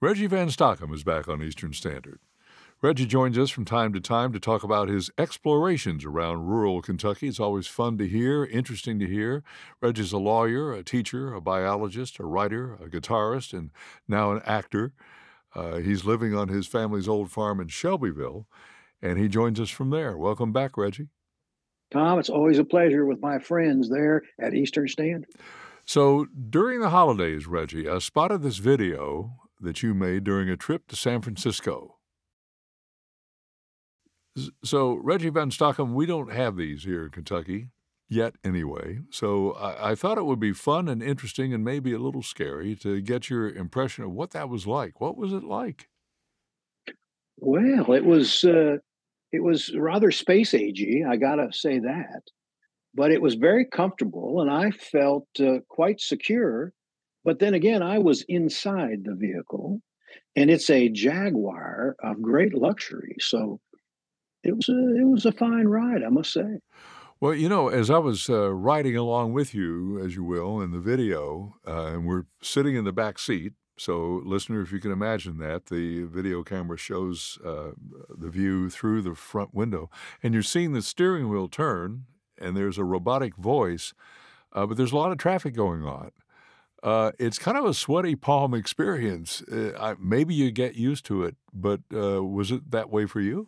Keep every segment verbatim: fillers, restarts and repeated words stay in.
Reggie Van Stockham is back on Eastern Standard. Reggie joins us from time to time to talk about his explorations around rural Kentucky. It's always fun to hear, interesting to hear. Reggie's a lawyer, a teacher, a biologist, a writer, a guitarist, and now an actor. Uh, he's living on his family's old farm in Shelbyville, and he joins us from there. Welcome back, Reggie. Tom, it's always a pleasure with my friends there at Eastern Standard. So during the holidays, Reggie, I spotted this video that you made during a trip to San Francisco. So, Reggie Van Stockham, we don't have these here in Kentucky, yet anyway. So I, I thought it would be fun and interesting and maybe a little scary to get your impression of what that was like. What was it like? Well, it was uh, it was rather space agey, I gotta say that, but it was very comfortable, and I felt uh, quite secure. But then again, I was inside the vehicle, and it's a Jaguar of great luxury, so it was a, it was a fine ride, I must say. Well, you know, as I was uh, riding along with you, as you will, in the video, uh, and we're sitting in the back seat. So, listener, if you can imagine that, the video camera shows uh, the view through the front window, and you're seeing the steering wheel turn, and there's a robotic voice, uh, but there's a lot of traffic going on. Uh, it's kind of a sweaty palm experience. Uh, I, maybe you get used to it, but uh, was it that way for you?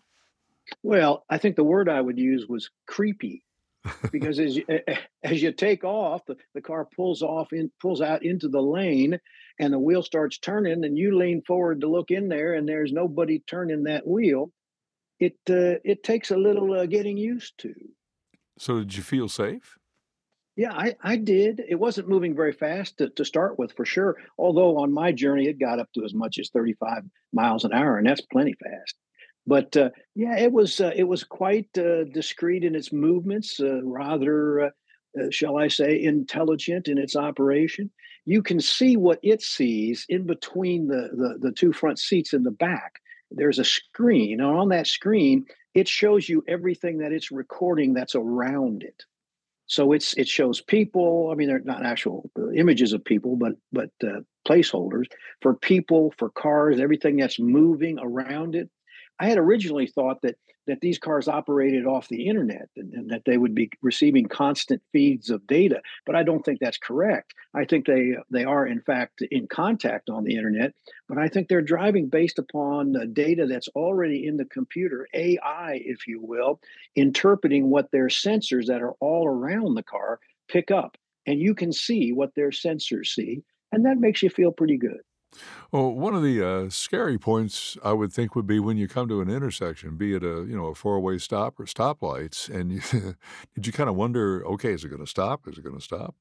Well, I think the word I would use was creepy because as you, as you take off, the, the car pulls off in pulls out into the lane, and the wheel starts turning, and you lean forward to look in there, and there's nobody turning that wheel. It uh, it takes a little uh, getting used to. So, did you feel safe? Yeah, I, I did. It wasn't moving very fast to, to start with, for sure. Although on my journey, it got up to as much as thirty-five miles an hour, and that's plenty fast. But uh, yeah, it was uh, it was quite uh, discreet in its movements, uh, rather, uh, uh, shall I say, intelligent in its operation. You can see what it sees in between the, the the two front seats in the back. There's a screen, and on that screen, it shows you everything that it's recording that's around it. So it's it shows people. I mean, they're not actual uh, images of people, but but uh, placeholders for people, for cars, everything that's moving around it. I had originally thought that that these cars operated off the internet and, and that they would be receiving constant feeds of data, but I don't think that's correct. I think they they are in fact in contact on the internet, but I think they're driving based upon the data that's already in the computer, A I, if you will, interpreting what their sensors that are all around the car pick up, and you can see what their sensors see, and that makes you feel pretty good. Well, one of the uh, scary points I would think would be when you come to an intersection, be it a you know a four way stop or stoplights, and you, did you kind of wonder, okay, is it going to stop? Is it going to stop?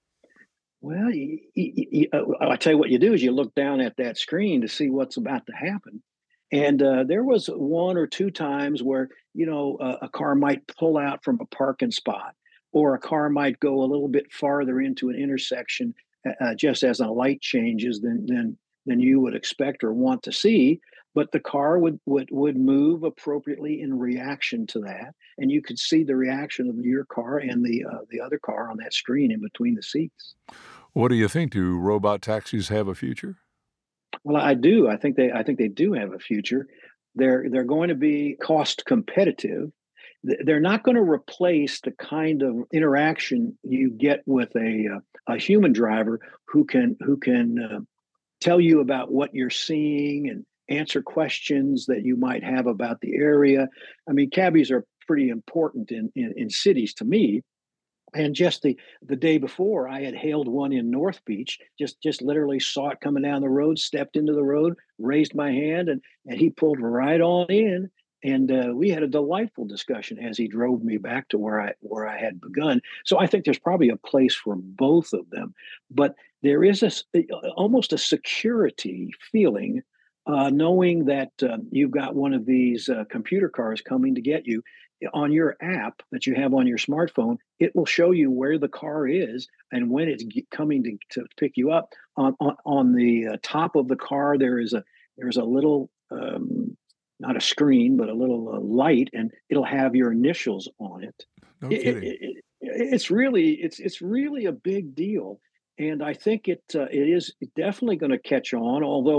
Well, y y y uh, I tell you what you do is you look down at that screen to see what's about to happen, and, uh, there was one or two times where, you know, a a car might pull out from a parking spot, or a car might go a little bit farther into an intersection, uh uh, just as a light changes than than than you would expect or want to see, but the car would would would move appropriately in reaction to that, and you could see the reaction of your car and the, uh, the other car on that screen in between the seats. What do you think? Do robot taxis have a future? Well, I do. I think they I think they do have a future. They're they're going to be cost competitive. Th- They're not going to replace the kind of interaction you get with a uh, a human driver who can who can uh, tell you about what you're seeing and answer questions that you might have about the area. I mean, cabbies are pretty important in, in, in cities to me, and just the the day before, I had hailed one in North Beach. Just just literally saw it coming down the road, stepped into the road, raised my hand, and and he pulled right on in. And uh, we had a delightful discussion as he drove me back to where I where I had begun. So I think there's probably a place for both of them, but there is a s- almost a security feeling, uh, knowing that uh, you've got one of these uh, computer cars coming to get you on your app that you have on your smartphone. It will show you where the car is and when it's g- coming to, to pick you up. On on, on the uh, top of the car, there is a there's a little um, not a screen, but a little uh, light, and it'll have your initials on it. No It, it, kidding. it. It's really it's it's really a big deal, and I think it uh, it is definitely going to catch on. Although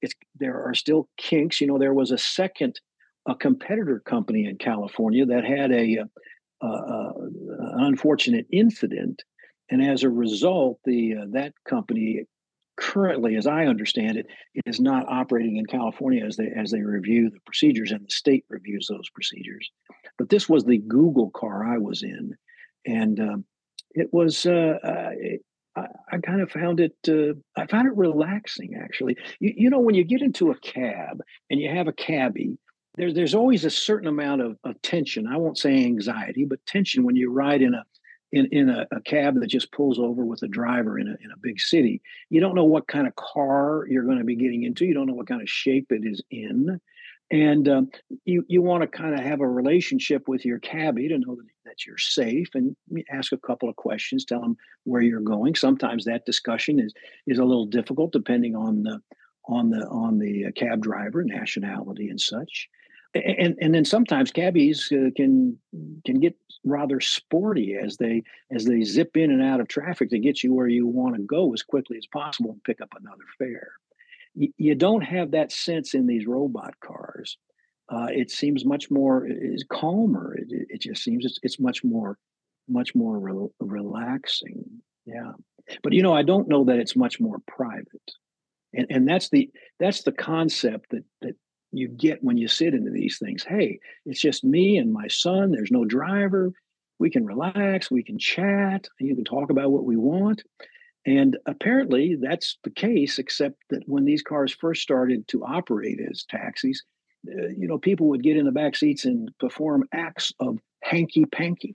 it's there are still kinks. You know, there was a second, a competitor company in California that had a, uh, uh, an unfortunate incident, and as a result, the uh, that company currently, as I understand it, is not operating in California as they as they review the procedures, and the state reviews those procedures. But this was the Google car I was in, and um, it was. Uh, I, I, I kind of found it. Uh, I found it relaxing, actually. You, you know, when you get into a cab and you have a cabbie, there's there's always a certain amount of, of tension. I won't say anxiety, but tension when you ride in a in, in a, a cab that just pulls over with a driver in a in a big city. You don't know what kind of car you're going to be getting into. You don't know what kind of shape it is in. And um, you you want to kind of have a relationship with your cabbie to know that, that you're safe, and ask a couple of questions, tell them where you're going. Sometimes that discussion is is a little difficult depending on the on the on the uh, cab driver nationality and such. And and then sometimes cabbies uh, can can get rather sporty as they as they zip in and out of traffic to get you where you want to go as quickly as possible and pick up another fare. Y- you don't have that sense in these robot cars. Uh, it seems much more is calmer. It, it it just seems it's, it's much more much more rel relaxing. Yeah, but you know, I don't know that it's much more private, and and that's the that's the concept that that you get when you sit into these things. Hey, it's just me and my son. There's no driver. We can relax. We can chat. You can talk about what we want. And apparently that's the case, except that when these cars first started to operate as taxis, uh, you know, people would get in the back seats and perform acts of hanky panky.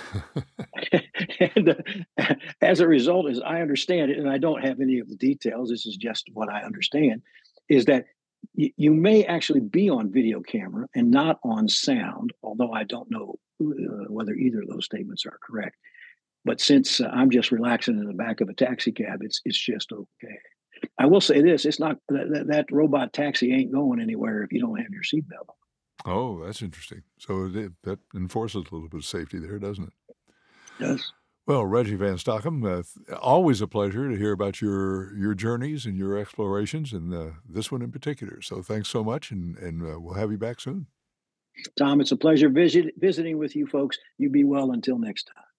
and uh, as a result, as I understand it, and I don't have any of the details, this is just what I understand, is that y- you may actually be on video camera and not on sound, although I don't know uh, whether either of those statements are correct. But since uh, I'm just relaxing in the back of a taxi cab, it's it's just okay. I will say this: it's not that, that, that robot taxi ain't going anywhere if you don't have your seatbelt on. Oh, that's interesting. So it, that enforces a little bit of safety there, doesn't it? Yes. Well, Reggie Van Stockham, uh, th- always a pleasure to hear about your your journeys and your explorations, and uh, this one in particular. So thanks so much, and and uh, we'll have you back soon. Tom, it's a pleasure visit, visiting with you folks. You be well until next time.